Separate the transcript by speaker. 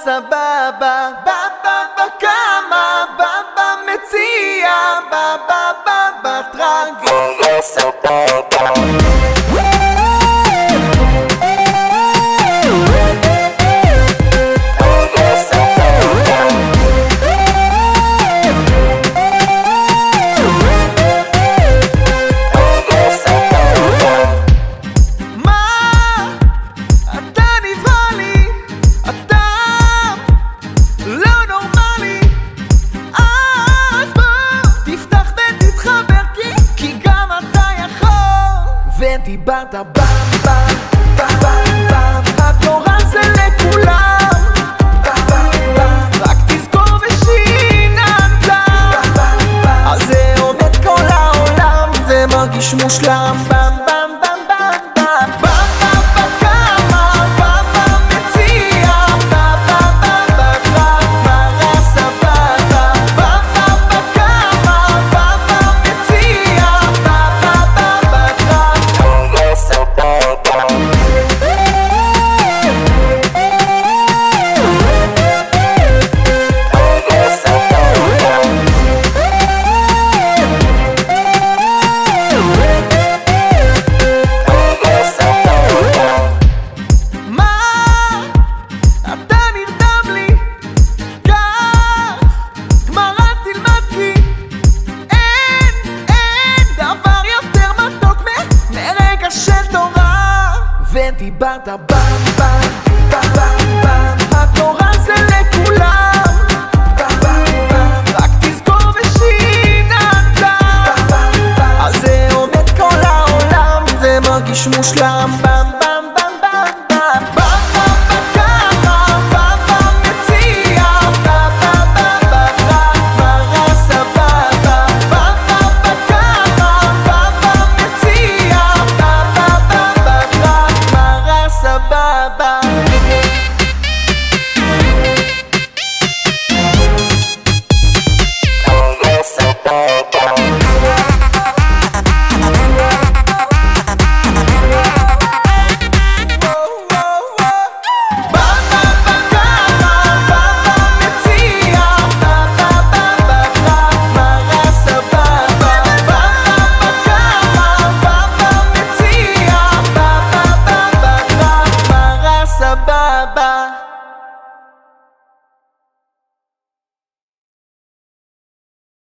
Speaker 1: סבבה, בבא כמה, בבא מציע, בבא בטרגי סבבה. דיברת בם בם בם בם בם, התורה זה לכולם, בם בם בם, רק תזכור ושיננת, בם בם בם, על זה עומד כל העולם, זה מרגיש מושלם, בם בם בם בם בם, בבא כמה, בבא מציע, בבא בטרגי סבבה, בבא כמה, בבא מציע, בבא דיברת